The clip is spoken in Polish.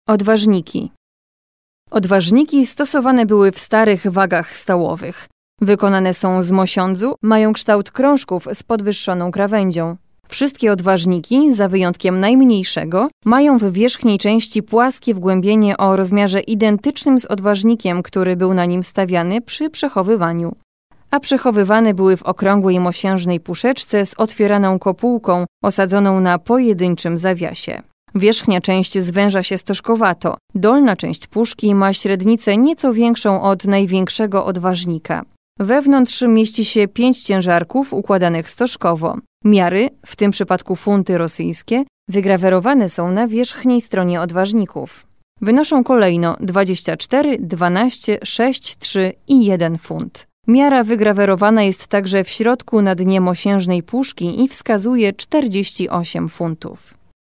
Odważniki. Odważniki stosowane były w starych wagach stołowych. Wykonane są z mosiądzu, mają kształt krążków z podwyższoną krawędzią. Wszystkie odważniki, za wyjątkiem najmniejszego, mają w wierzchniej części płaskie wgłębienie o rozmiarze identycznym z odważnikiem, który był na nim stawiany przy przechowywaniu. A przechowywane były w okrągłej mosiężnej puszeczce z otwieraną kopułką osadzoną na pojedynczym zawiasie. Wierzchnia część zwęża się stożkowato, dolna część puszki ma średnicę nieco większą od największego odważnika. Wewnątrz mieści się 5 ciężarków układanych stożkowo. Miary, w tym przypadku funty rosyjskie, wygrawerowane są na wierzchniej stronie odważników. Wynoszą kolejno 24, 12, 6, 3 i 1 funt. Miara wygrawerowana jest także w środku na dnie mosiężnej puszki i wskazuje 48 funtów.